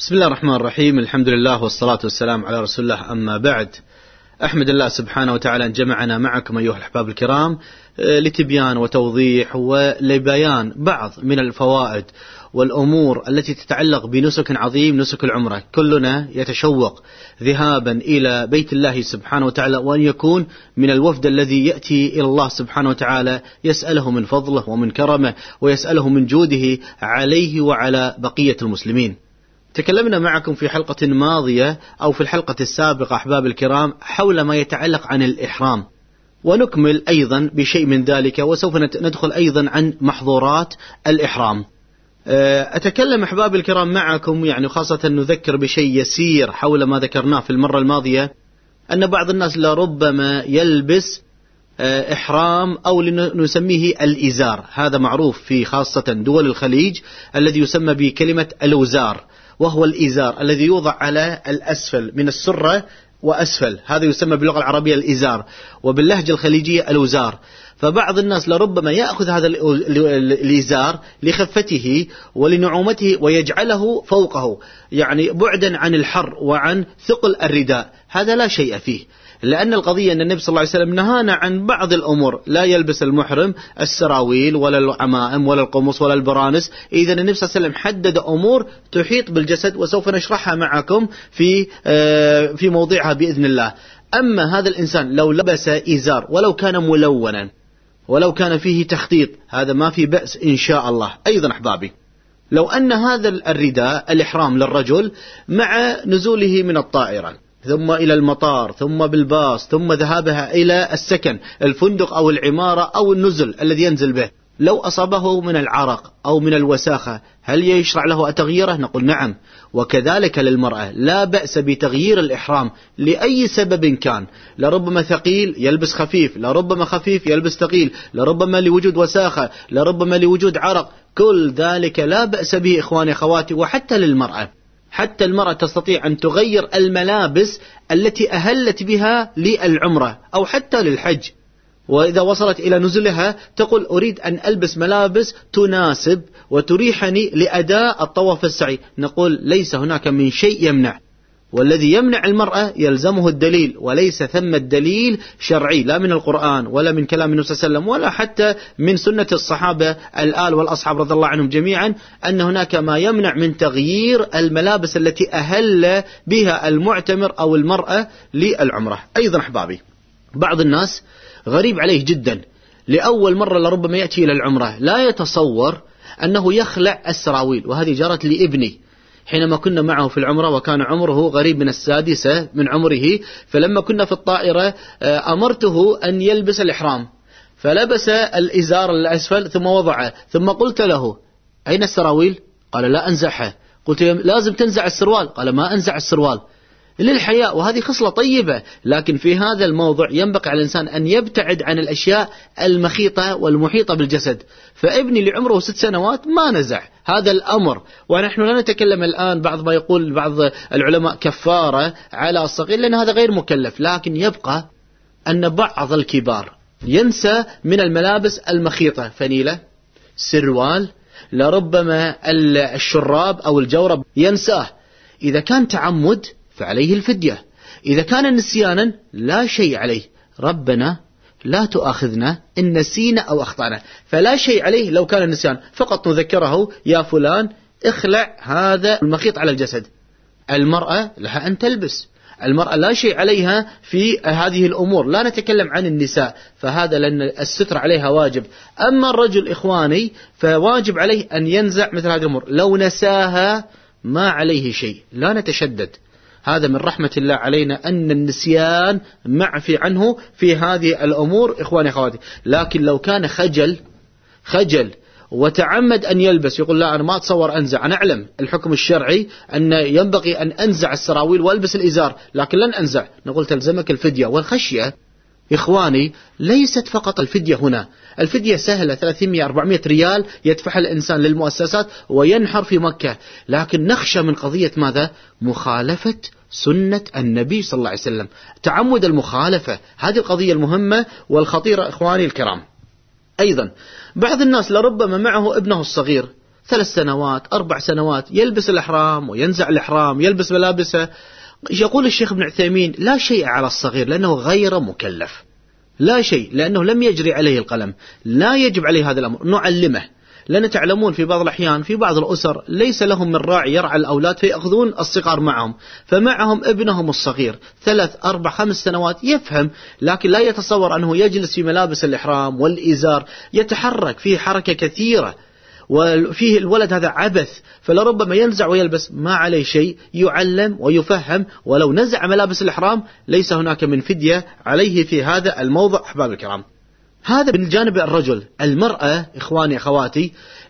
بسم الله الرحمن الرحيم. الحمد لله والصلاة والسلام على رسول الله، أما بعد. أحمد الله سبحانه وتعالى أن جمعنا معكم أيها الأحباب الكرام لتبيان وتوضيح ولبيان بعض من الفوائد والأمور التي تتعلق بنسك عظيم، نسك العمرة. كلنا يتشوق ذهابا إلى بيت الله سبحانه وتعالى، وأن يكون من الوفد الذي يأتي إلى الله سبحانه وتعالى يسأله من فضله ومن كرمه، ويسأله من جوده عليه وعلى بقية المسلمين. تكلمنا معكم في حلقة ماضية أو في الحلقة السابقة أحباب الكرام حول ما يتعلق عن الإحرام، ونكمل أيضا بشيء من ذلك، وسوف ندخل أيضا عن محظورات الإحرام. أتكلم أحباب الكرام معكم خاصة نذكر بشيء يسير حول ما ذكرناه في المرة الماضية، أن بعض الناس لربما يلبس إحرام أو نسميه الإزار. هذا معروف في خاصة دول الخليج الذي يسمى بكلمة الوزار، وهو الإزار الذي يوضع على الأسفل من السرة وأسفل، هذا يسمى باللغة العربية الإزار، وباللهجة الخليجية الوزار. فبعض الناس لربما يأخذ هذا الإزار لخفته ولنعومته ويجعله فوقه، بعدا عن الحر وعن ثقل الرداء. هذا لا شيء فيه، لأن القضية أن النبي صلى الله عليه وسلم نهانا عن بعض الأمور. لا يلبس المحرم السراويل ولا العمائم ولا القمص ولا البرانس. إذن النبي صلى الله عليه وسلم حدد أمور تحيط بالجسد، وسوف نشرحها معكم في موضعها بإذن الله. أما هذا الإنسان لو لبس إزار ولو كان ملونا ولو كان فيه تخطيط، هذا ما في بأس إن شاء الله. أيضا أحبابي، لو أن هذا الرداء الإحرام للرجل مع نزوله من الطائرة ثم إلى المطار ثم بالباص ثم ذهابها إلى السكن، الفندق أو العمارة أو النزل الذي ينزل به، لو أصابه من العرق أو من الوساخة، هل يشرع له تغييره؟ نقول نعم. وكذلك للمرأة لا بأس بتغيير الإحرام لأي سبب كان. لربما ثقيل يلبس خفيف، لربما خفيف يلبس ثقيل، لربما لوجود وساخة، لربما لوجود عرق، كل ذلك لا بأس به إخواني أخواتي. وحتى للمرأة، حتى المرأة تستطيع أن تغير الملابس التي أهلت بها للعمرة أو حتى للحج، وإذا وصلت إلى نزلها تقول أريد أن ألبس ملابس تناسب وتريحني لأداء الطواف السعي. نقول ليس هناك من شيء يمنع، والذي يمنع المرأة يلزمه الدليل، وليس ثم الدليل شرعي لا من القرآن ولا من كلام النبي صلى الله عليه وسلم ولا حتى من سنة الصحابة الآل والأصحاب رضي الله عنهم جميعا، أن هناك ما يمنع من تغيير الملابس التي أهل بها المعتمر أو المرأة للعمرة. أيضا أحبابي، بعض الناس غريب عليه جدا، لأول مرة لربما يأتي إلى العمرة لا يتصور أنه يخلع السراويل. وهذه جرت لابني حينما كنا معه في العمرة، وكان عمره قريب من 6 من عمره، فلما كنا في الطائرة أمرته أن يلبس الإحرام، فلبس الإزار الأسفل ثم وضعه، ثم قلت له أين السراويل؟ قال لا أنزعها. قلت لازم تنزع السروال، قال ما أنزع السروال، للحياء. وهذه خصلة طيبة، لكن في هذا الموضع ينبغي على الإنسان أن يبتعد عن الأشياء المخيطة والمحيطة بالجسد. فابني لعمره 6 سنوات ما نزع هذا الأمر. ونحن لا نتكلم الآن بعض ما يقول بعض العلماء كفارة على الصغير، لأن هذا غير مكلف، لكن يبقى أن بعض الكبار ينسى من الملابس المخيطة، فنيلة، سروال، لربما الشراب أو الجورب ينساه. إذا كان تعمد فعليه الفدية، إذا كان نسيانا لا شيء عليه. ربنا لا تؤاخذنا إن نسينا أو أخطأنا، فلا شيء عليه لو كان النسيان، فقط نذكره يا فلان اخلع هذا المخيط على الجسد. المرأة لها أن تلبس، المرأة لا شيء عليها في هذه الأمور. لا نتكلم عن النساء، فهذا لأن الستر عليها واجب. أما الرجل إخواني فواجب عليه أن ينزع مثل هذه الأمور، لو نساها ما عليه شيء، لا نتشدد. هذا من رحمة الله علينا أن النسيان معفي عنه في هذه الأمور إخواني أخواتي. لكن لو كان خجل وتعمد أن يلبس، يقول لا أنا ما أتصور أنزع، أنا أعلم الحكم الشرعي أن ينبغي أن أنزع السراويل وألبس الإزار، لكن لن أنزع، نقول تلزمك الفدية. والخشية إخواني ليست فقط الفدية هنا، الفدية سهلة، 300-400 ريال يدفعها الإنسان للمؤسسات وينحر في مكة، لكن نخشى من قضية ماذا؟ مخالفة سنة النبي صلى الله عليه وسلم، تعمد المخالفة. هذه القضية المهمة والخطيرة إخواني الكرام. أيضا بعض الناس لربما معه ابنه الصغير، 3 سنوات 4 سنوات يلبس الإحرام وينزع الإحرام، يلبس ملابسه. يقول الشيخ ابن عثيمين: لا شيء على الصغير لأنه غير مكلف، لا شيء لأنه لم يجري عليه القلم، لا يجب عليه هذا الأمر، نعلمه. لأن تعلمون في بعض الأحيان في بعض الأسر ليس لهم من راعي يرعى الأولاد فيأخذون الصغار معهم، فمعهم ابنهم الصغير 3 4 5 سنوات يفهم، لكن لا يتصور أنه يجلس في ملابس الإحرام والإزار، يتحرك فيه حركة كثيرة، وفيه الولد هذا عبث، فلربما ينزع ويلبس، ما عليه شيء، يعلم ويفهم. ولو نزع ملابس الإحرام ليس هناك من فدية عليه في هذا الموضع. أحباب الكرام، هذا من جانب الرجل. المرأة إخواني أخواتي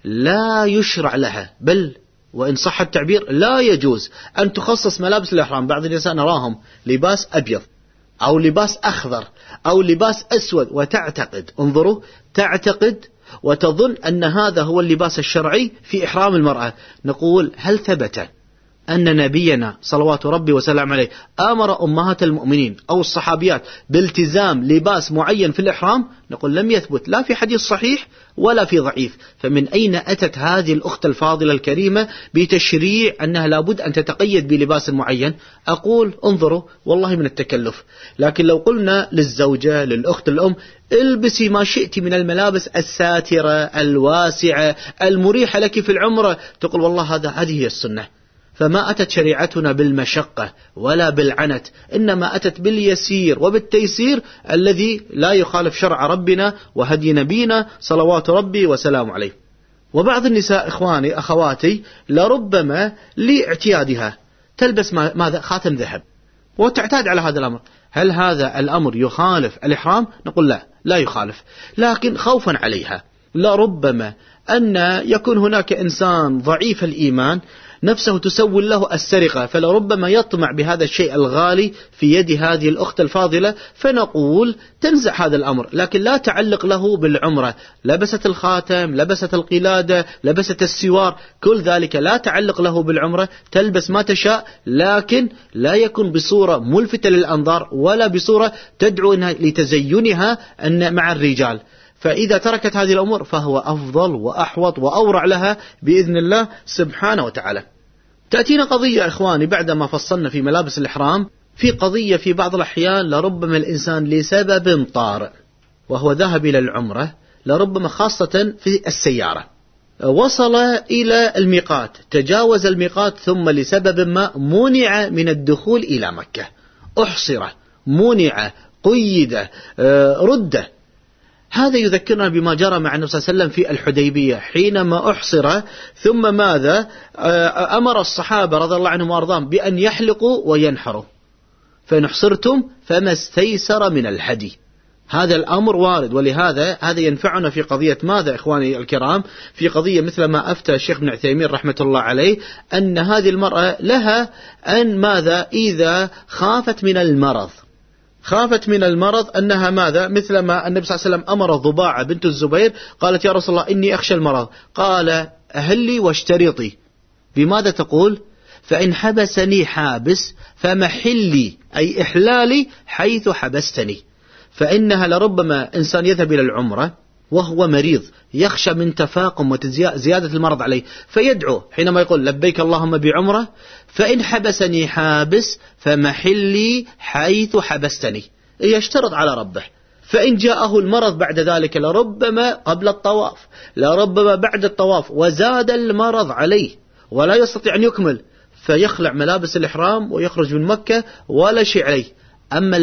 لا يشرع لها، بل وإن صح التعبير لا يجوز أن تخصص ملابس الإحرام. بعض النساء نراهم لباس أبيض أو لباس أخضر أو لباس أسود، وتعتقد، انظروا، تعتقد وتظن أن هذا هو اللباس الشرعي في إحرام المرأة. نقول: هل ثبت أن نبينا صلوات ربي وسلام عليه أمر أمهات المؤمنين أو الصحابيات بالتزام لباس معين في الإحرام؟ نقول: لم يثبت، لا في حديث صحيح ولا في ضعيف. فمن أين أتت هذه الأخت الفاضلة الكريمة بتشريع أنها لابد أن تتقيد بلباس معين؟ أقول: انظروا، والله من التكلف. لكن لو قلنا للزوجة، للأخت، الأم: البسي ما شئت من الملابس الساترة الواسعة المريحة لك في العمرة، تقول: والله هذه هي السنة. فما أتت شريعتنا بالمشقة ولا بالعنت، إنما أتت باليسير وبالتيسير الذي لا يخالف شرع ربنا وهدي نبينا صلوات ربي وسلام عليه. وبعض النساء إخواني أخواتي لربما لاعتيادها تلبس ماذا؟ خاتم ذهب، وتعتاد على هذا الأمر. هل هذا الأمر يخالف الإحرام؟ نقول: لا يخالف، لكن خوفا عليها. لربما أن يكون هناك إنسان ضعيف الإيمان نفسه تسول له السرقة، فلربما يطمع بهذا الشيء الغالي في يد هذه الأخت الفاضلة، فنقول: تنزع هذا الأمر، لكن لا تعلق له بالعمرة. لبست الخاتم، لبست القلادة، لبست السوار، كل ذلك لا تعلق له بالعمرة، تلبس ما تشاء، لكن لا يكون بصورة ملفتة للأنظار ولا بصورة تدعو لتزينها مع الرجال. فإذا تركت هذه الأمور فهو أفضل وأحوط وأورع لها بإذن الله سبحانه وتعالى. تأتينا قضية إخواني بعدما فصلنا في ملابس الإحرام، في قضية في بعض الأحيان لربما الإنسان لسبب طارئ وهو ذهب إلى العمرة، لربما خاصة في السيارة، وصل إلى الميقات، تجاوز الميقات، ثم لسبب ما منع من الدخول إلى مكة، أحصر، منع، قيد، رد. هذا يذكرنا بما جرى مع النبي صلى الله عليه وسلم في الحديبية حينما أحصر، ثم ماذا؟ أمر الصحابة رضي الله عنهم وأرضاهم بأن يحلقوا وينحروا، فإن حصرتم فما استيسر من الهدي. هذا الأمر وارد، ولهذا هذا ينفعنا في قضية ماذا إخواني الكرام؟ في قضية مثل ما أفتى الشيخ ابن عثيمين رحمة الله عليه، أن هذه المرأة لها أن ماذا؟ إذا خافت من المرض أنها ماذا؟ مثل ما النبي صلى الله عليه وسلم أمر ضباعة بنت الزبير، قالت: يا رسول الله إني أخشى المرض. قال: أهلي واشترطي. بماذا تقول؟ فإن حبسني حابس فمحلي، أي إحلالي حيث حبستني. فإنها لربما إنسان يذهب إلى العمرة وهو مريض، يخشى من تفاقم وزيادة المرض عليه، فيدعو حينما يقول: لبيك اللهم بعمرة، فإن حبسني حابس فمحلي حيث حبستني، يشترط على ربه. فإن جاءه المرض بعد ذلك، لربما قبل الطواف، لربما بعد الطواف، وزاد المرض عليه ولا يستطيع أن يكمل، فيخلع ملابس الإحرام ويخرج من مكة ولا شيء عليه. أما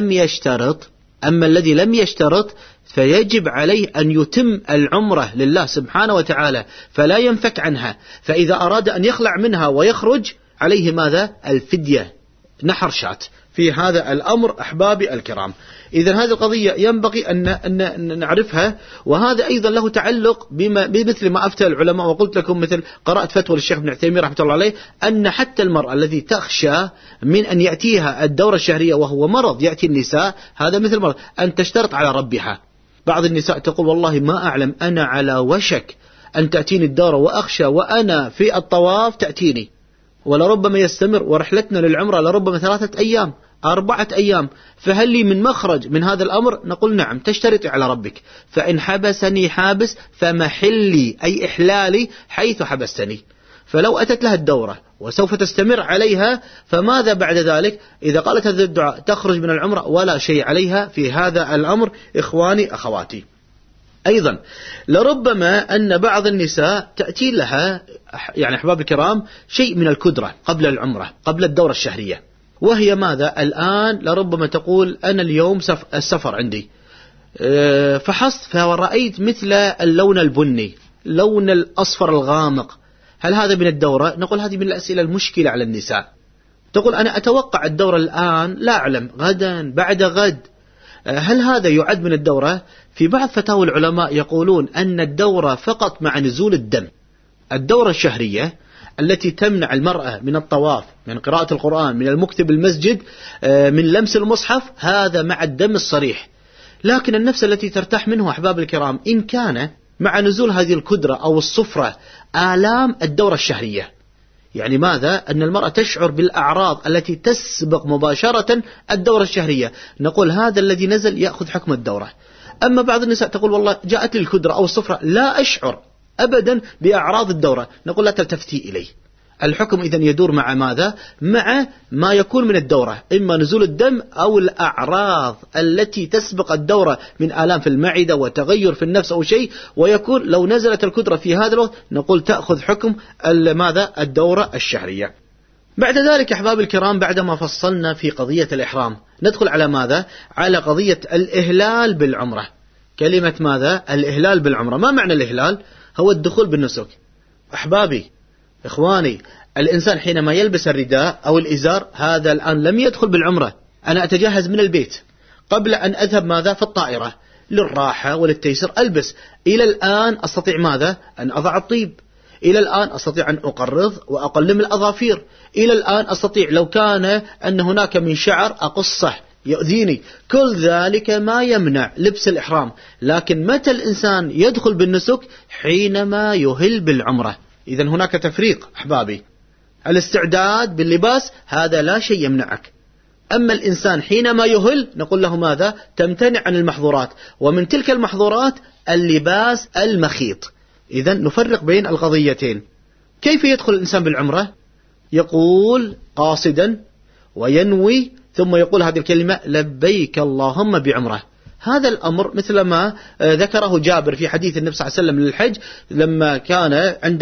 الذي لم يشترط فيجب عليه أن يتم العمرة لله سبحانه وتعالى، فلا ينفك عنها. فإذا أراد أن يخلع منها ويخرج عليه ماذا؟ الفدية، نحر شاة في هذا الأمر. أحبابي الكرام، إذن هذه القضية ينبغي أن نعرفها، وهذا أيضا له تعلق بمثل ما أفتى العلماء، وقلت لكم مثل قرأت فتوى للشيخ ابن عثيمين رحمة الله عليه، أن حتى المرأة الذي تخشى من أن يأتيها الدورة الشهرية وهو مرض يأتي النساء، هذا مثل مرض، أن تشترط على ربها. بعض النساء تقول: والله ما أعلم، أنا على وشك أن تأتيني الدورة وأخشى وأنا في الطواف تأتيني، ولربما يستمر، ورحلتنا للعمرة لربما 3 أيام 4 أيام، فهل لي من مخرج من هذا الأمر؟ نقول نعم، تشترط على ربك. فإن حبسني حابس فمحلي أي إحلالي حيث حبستني. فلو أتت لها الدورة وسوف تستمر عليها، فماذا بعد ذلك؟ إذا قالت هذا الدعاء تخرج من العمرة ولا شيء عليها في هذا الأمر. إخواني أخواتي، أيضا لربما أن بعض النساء تأتي لها يعني أحباب الكرام شيء من الكدرة قبل العمرة، قبل الدورة الشهرية، وهي ماذا؟ الآن لربما تقول أنا اليوم السفر عندي، فحصت فرأيت مثل اللون البني، لون الأصفر الغامق، هل هذا من الدورة؟ نقول هذه من الأسئلة المشكلة على النساء. تقول أنا أتوقع الدورة الآن، لا أعلم غدا بعد غد، هل هذا يعد من الدورة؟ في بعض فتاوى العلماء يقولون أن الدورة فقط مع نزول الدم. الدورة الشهرية التي تمنع المرأة من الطواف، من قراءة القرآن، من المكث بالمسجد، من لمس المصحف، هذا مع الدم الصريح. لكن النفس التي ترتاح منه أحباب الكرام إن كان مع نزول هذه الكدرة أو الصفرة آلام الدورة الشهرية، يعني ماذا؟ أن المرأة تشعر بالأعراض التي تسبق مباشرة الدورة الشهرية، نقول هذا الذي نزل يأخذ حكم الدورة. أما بعض النساء تقول والله جاءت لي الكدرة أو الصفرة لا أشعر أبدا بأعراض الدورة، نقول لا تلتفتي إليه. الحكم إذن يدور مع ماذا؟ مع ما يكون من الدورة، إما نزول الدم أو الأعراض التي تسبق الدورة من آلام في المعدة وتغير في النفس أو شيء، ويكون لو نزلت الكدرة في هذا الوقت نقول تأخذ حكم ماذا؟ الدورة الشهرية. بعد ذلك أحباب الكرام، بعدما فصلنا في قضية الإحرام، ندخل على ماذا؟ على قضية الإهلال بالعمرة. كلمة ماذا؟ الإهلال بالعمرة. ما معنى الإهلال؟ هو الدخول بالنسك. أحبابي إخواني، الإنسان حينما يلبس الرداء أو الإزار هذا الآن لم يدخل بالعمرة. أنا أتجهز من البيت قبل أن أذهب ماذا؟ في الطائرة للراحة وللتيسير، ألبس. إلى الآن أستطيع ماذا؟ أن أضع الطيب، إلى الآن أستطيع أن أقرض وأقلم الأظافير، إلى الآن أستطيع لو كان أن هناك من شعر أقصه يؤذيني، كل ذلك ما يمنع لبس الإحرام. لكن متى الإنسان يدخل بالنسك؟ حينما يهل بالعمرة. إذن هناك تفريق أحبابي. الاستعداد باللباس هذا لا شيء يمنعك، أما الإنسان حينما يهل نقول له ماذا؟ تمتنع عن المحظورات، ومن تلك المحظورات اللباس المخيط. إذن نفرق بين القضيتين. كيف يدخل الإنسان بالعمرة؟ يقول قاصدا وينوي ثم يقول هذه الكلمة لبيك اللهم بعمرة. هذا الأمر مثل ما ذكره جابر في حديث النبي صلى الله عليه وسلم للحج، لما كان عند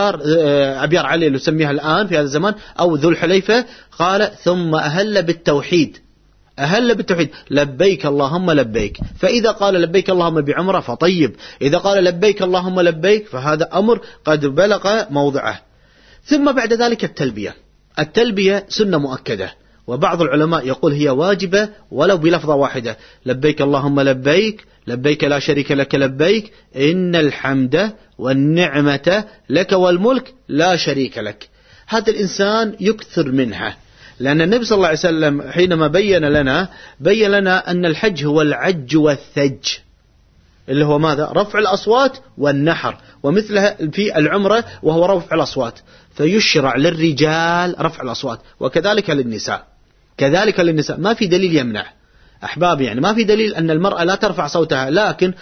أبيار علي اللي نسميها الآن في هذا الزمان أو ذو الحليفة، قال ثم أهل بالتوحيد، أهل بالتوحيد لبيك اللهم لبيك. فإذا قال لبيك اللهم بعمرة فطيب، إذا قال لبيك اللهم لبيك فهذا أمر قد بلغ موضعه. ثم بعد ذلك التلبية. التلبية سنة مؤكدة، وبعض العلماء يقول هي واجبة ولو بلفظة واحدة: لبيك اللهم لبيك، لبيك لا شريك لك لبيك، إن الحمد والنعمة لك والملك لا شريك لك. هذا الإنسان يكثر منها، لأن النبي صلى الله عليه وسلم حينما بين لنا أن الحج هو العج والثج، اللي هو ماذا؟ رفع الأصوات والنحر، ومثلها في العمرة وهو رفع الأصوات. فيشرع للرجال رفع الأصوات وكذلك للنساء، كذلك للنساء. ما في دليل يمنع أحبابي، يعني ما في دليل أن المرأة لا ترفع صوتها، لكن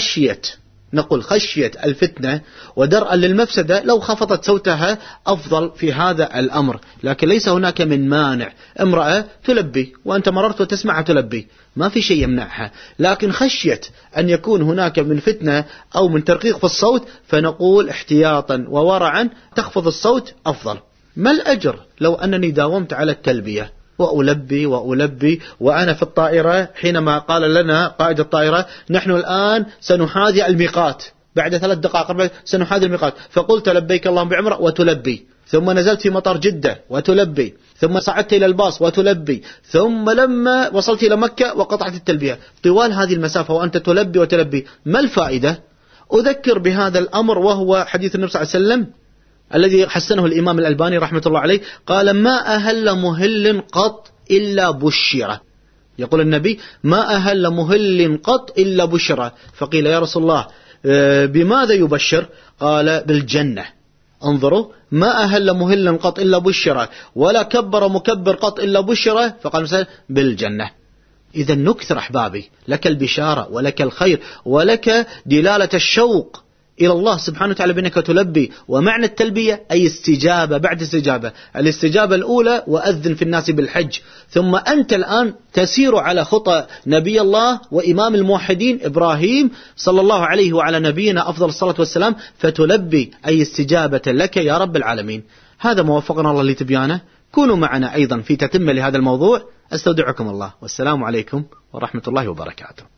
نقول خشية الفتنة ودرءا للمفسدة لو خفضت صوتها أفضل في هذا الأمر. لكن ليس هناك من مانع، امرأة تلبي وأنت مررت وتسمعها تلبي، ما في شيء يمنعها، لكن خشية أن يكون هناك من فتنة أو من ترقيق في الصوت، فنقول احتياطا وورعا تخفض الصوت أفضل. ما الأجر لو أنني داومت على التلبية وألبي وأنا في الطائرة، حينما قال لنا قائد الطائرة نحن الآن سنحاذي الميقات، بعد 3 دقائق سنحاذي الميقات، فقلت لبيك اللهم بعمرة وتلبي، ثم نزلت في مطار جدة وتلبي، ثم صعدت إلى الباص وتلبي، ثم لما وصلت إلى مكة وقطعت التلبية. طوال هذه المسافة وأنت تلبي وتلبي، ما الفائدة؟ أذكر بهذا الأمر، وهو حديث النبي صلى الله عليه وسلم الذي حسنه الإمام الألباني رحمة الله عليه، قال ما أهل مهل قط إلا بشرة. يقول النبي ما أهل مهل قط إلا بشرة. فقيل يا رسول الله بماذا يبشر؟ قال بالجنة. انظروا، ما أهل مهل قط إلا بشره، ولا كبر مكبر قط إلا بشره، فقال مثلا بالجنة. إذا نكثر أحبابي، لك البشارة ولك الخير ولك دلالة الشوق إلى الله سبحانه وتعالى بأنك تلبي. ومعنى التلبية أي استجابة بعد استجابة. الاستجابة الأولى وأذن في الناس بالحج، ثم أنت الآن تسير على خطى نبي الله وإمام الموحدين إبراهيم صلى الله عليه وعلى نبينا أفضل الصلاة والسلام، فتلبي أي استجابة لك يا رب العالمين. هذا ما وفقنا الله لتبيانه. كونوا معنا أيضا في تتمة لهذا الموضوع. أستودعكم الله، والسلام عليكم ورحمة الله وبركاته.